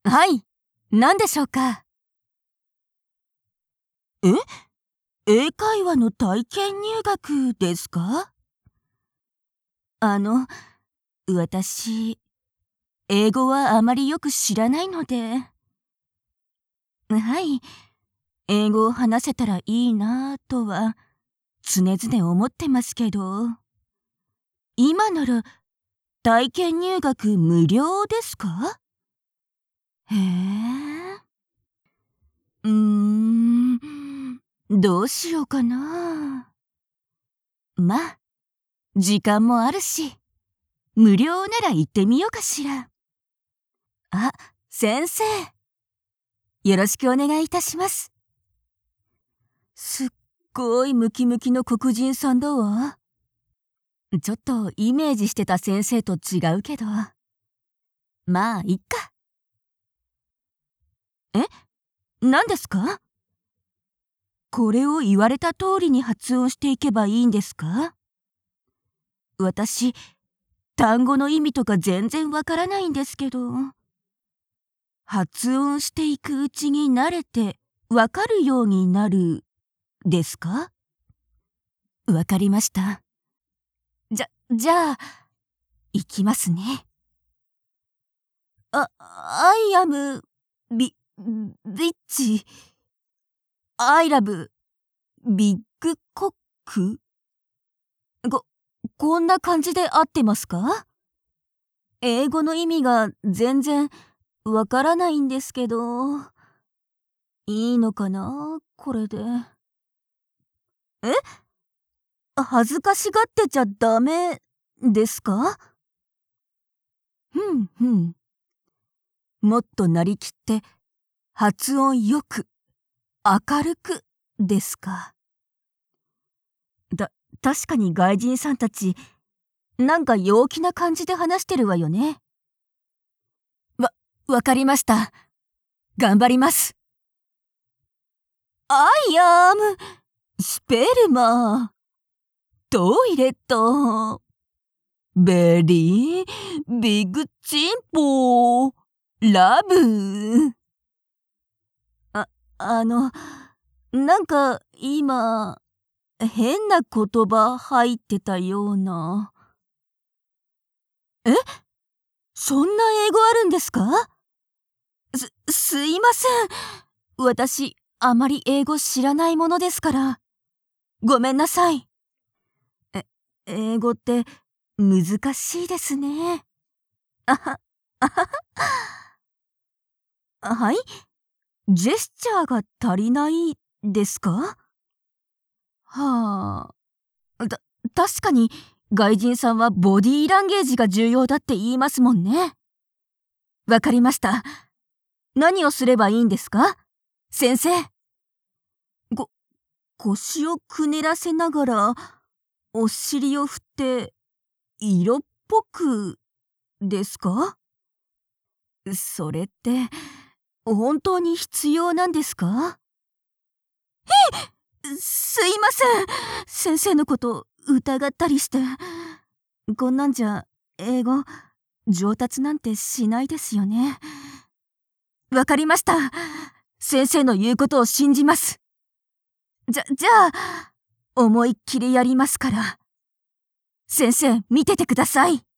はい、何でしょうか。え、英会話の体験入学ですか？私、英語はあまりよく知らないので。はい、英語を話せたらいいなぁとは常々思ってますけど、今なら体験入学無料ですか？へえ。どうしようかな。まあ、時間もあるし、無料なら行ってみようかしら。あ、先生。よろしくお願いいたします。すっごいムキムキの黒人さんだわ。ちょっとイメージしてた先生と違うけど。まあ、いっか。え？何ですか？これを言われた通りに発音していけばいいんですか？私、単語の意味とか全然わからないんですけど。発音していくうちに慣れてわかるようになるですか？わかりました。じゃあ、いきますね。I am bitch. I love big cock. こんな感じで合ってますか？英語の意味が全然わからないんですけど。いいのかなこれで。え？恥ずかしがってちゃダメですか？もっとなりきって発音よく明るくですか。確かに外人さんたちなんか陽気な感じで話してるわよね。わかりました。頑張ります。I am スペルマートイレットベリービッグチンポラブ。なんか今変な言葉入ってたような。え？そんな英語あるんですか？すいません。私、あまり英語知らないものですから。ごめんなさい。英語って難しいですね。あは、あはは。はい？ジェスチャーが足りないですか？はあ。確かに外人さんはボディーランゲージが重要だって言いますもんね。わかりました。何をすればいいんですか？先生。腰をくねらせながら、お尻を振って、色っぽく、ですか？それって、本当に必要なんですか？すいません。先生のこと疑ったりして。こんなんじゃ、英語、上達なんてしないですよね。わかりました。先生の言うことを信じます。じゃあ、思いっきりやりますから。先生、見ててください。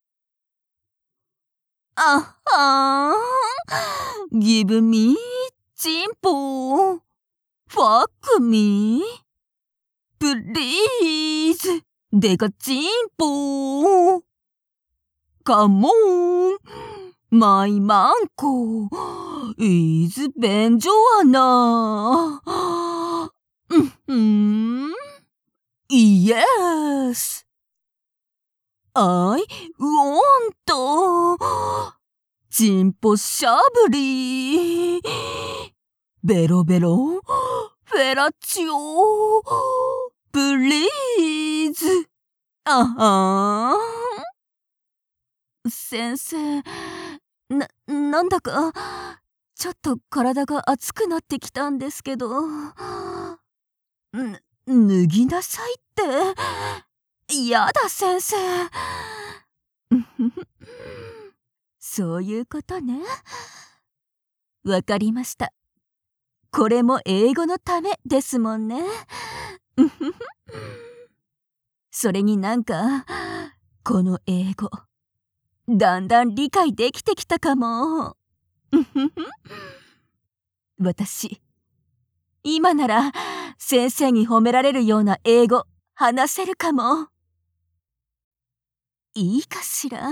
あはーん。Give me チンポ。Fuck me. Please. でかチンポ。Come on. My マンコ is 便所穴。Yes. I want チンポしゃぶりベロベロフェラチオプリーズ。あはーん。先生、なんだかちょっと体が熱くなってきたんですけど。脱ぎなさいって。やだ先生。そういうことね。 わかりました。これも英語のためですもんね。それになんか、この英語、だんだん理解できてきたかも。私、今なら先生に褒められるような英語話せるかも。いいかしら。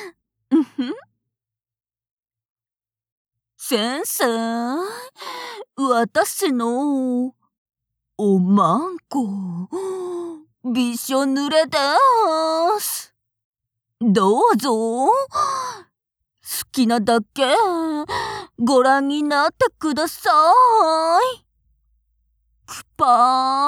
先生、私のおまんこ、びしょ濡れです。どうぞ、好きなだけご覧になってください。くぱ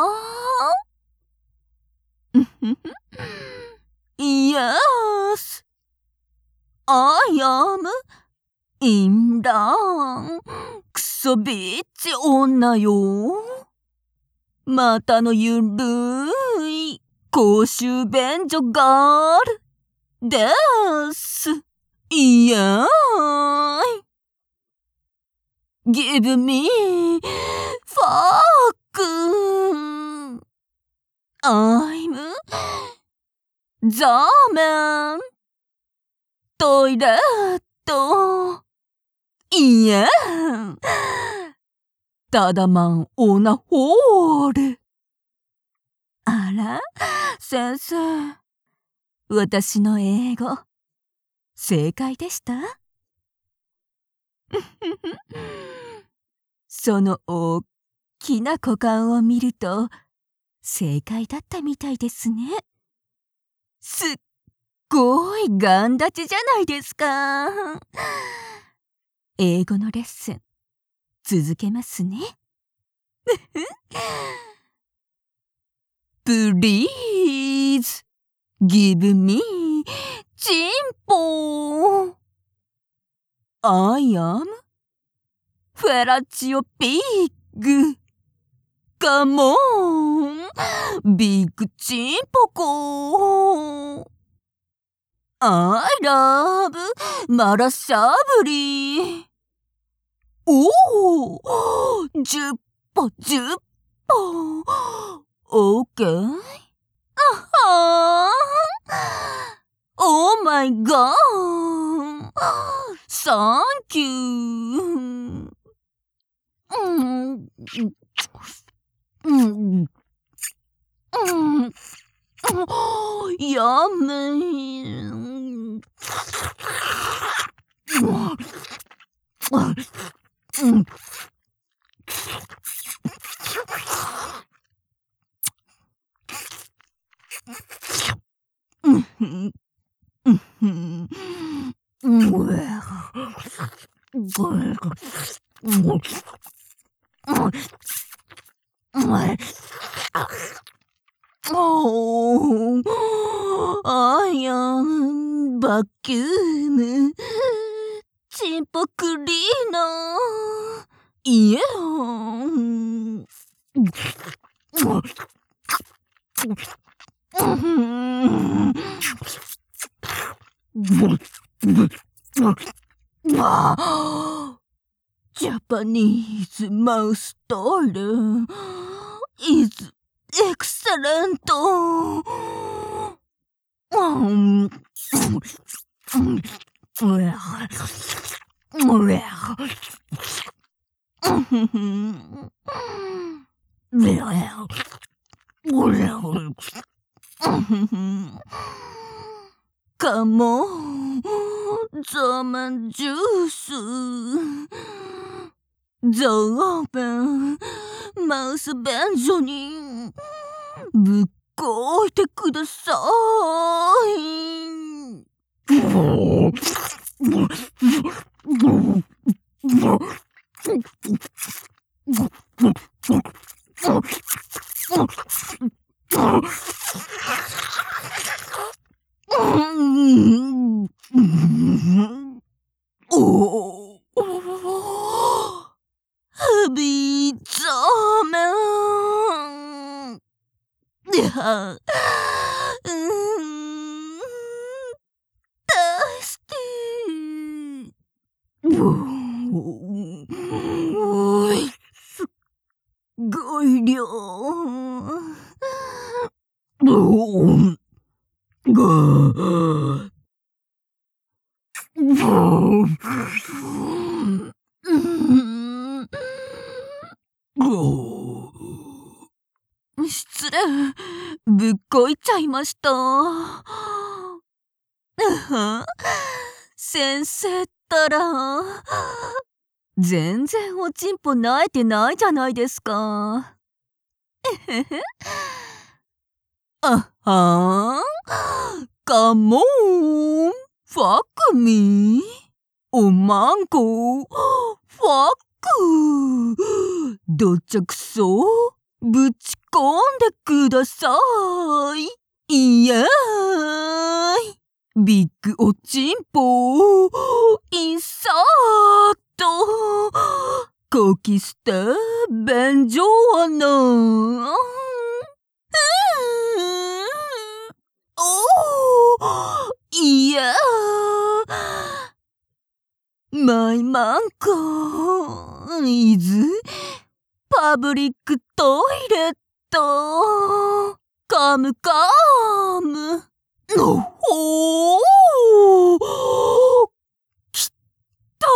ー。Yes, I am in クソビッチ女よ。またのゆるい公衆便所ガールです。イエーイ。Give me fuck. I'm the man. トイレット。イエーイ。ただまんオナホール。あら、先生。私の英語、正解でした？その大きな股間を見ると、正解だったみたいですね。すっごいガン立ちじゃないですか。英語のレッスン、続けますね。Please give me チンポ。I am フェラチオピッグ。Come on ビッグチンポコ。I love マラシャブリ。おお、10歩10歩。OK? あはー。Oh my god! Thank you! やめ。I am バキュームチンポクリーナー。イエーン。ジャパニーズマウストイレ is excellent. カモンザマンジュースザーベンマウス便所にぶっこいてください。おハビーザーメン。大好き。 ごい量。失礼、ぶっこいちゃいました。先生ったら、全然おちんぽ泣いてないじゃないですか。あはー、カモン、ファックミー、おまんこ、ファック、どっちゃくそ、ぶち込んでください。イエーイ、ビッグおちんぽ、インサート、コキスター、便所穴。おー、いやー、マイマンコイズパブリックトイレット、カムカム、おー、きたー、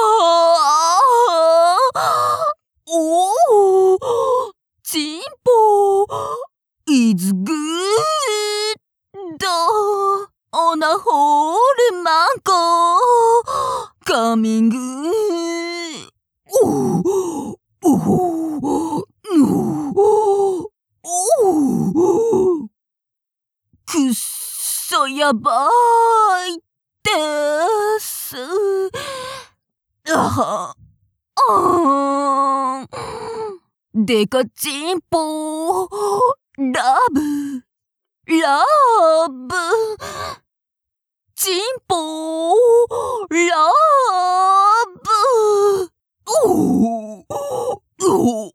おー、チンポイズグードオナホールマンコカミングおおおおくっそやばいですデカチンポラブラブチンポラブおお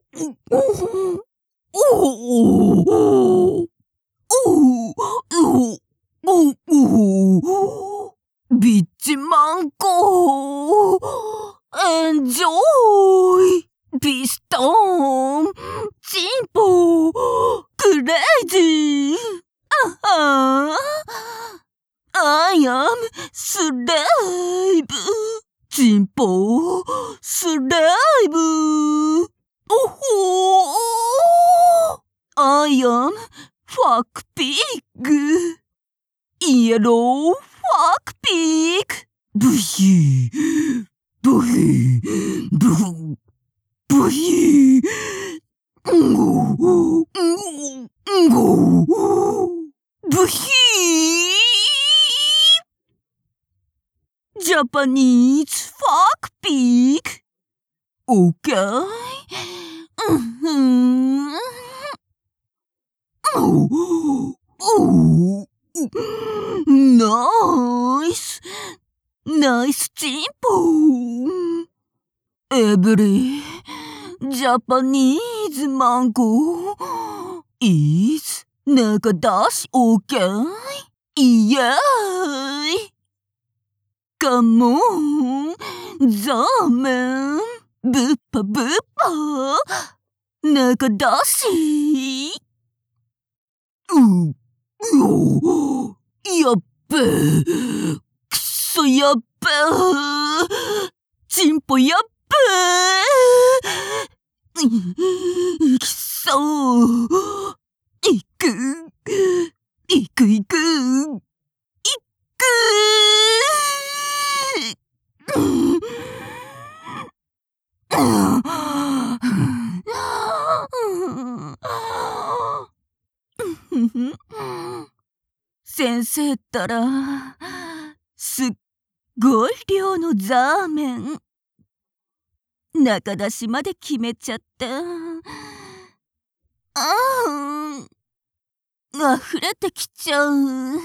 ビッチマンコエンジョイピストンチンポクレイジーI am スレイブチンポスレイブおほー I am ファックピッグイエローファックピッグブヒーブヒーブヒーブヒーんごんごブヒージャパニーズファックピークオッケーナイスナイスチンポエブリジャパニーズマンゴイズ中出しオッケーイエーイカモンザーメンブッパブッパ中出しやっべーくそやっべーチンポやっべーくそいくいくいくいく先生ったらすっごい量のザーメン中出しまで決めちゃった溢れてきちゃう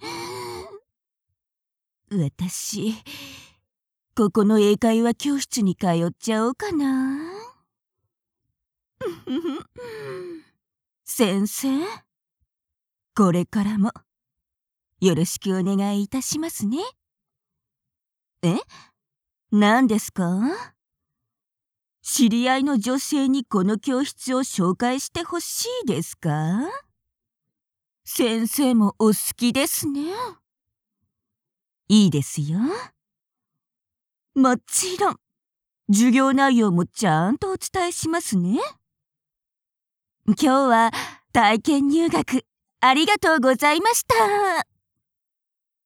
私ここの英会話教室に通っちゃおうかな先生これからもよろしくお願いいたしますね。何ですか？ 知り合いの女性にこの教室を紹介してほしいですか？先生もお好きですね。いいですよ。もちろん、授業内容もちゃんとお伝えしますね。今日は体験入学ありがとうございました。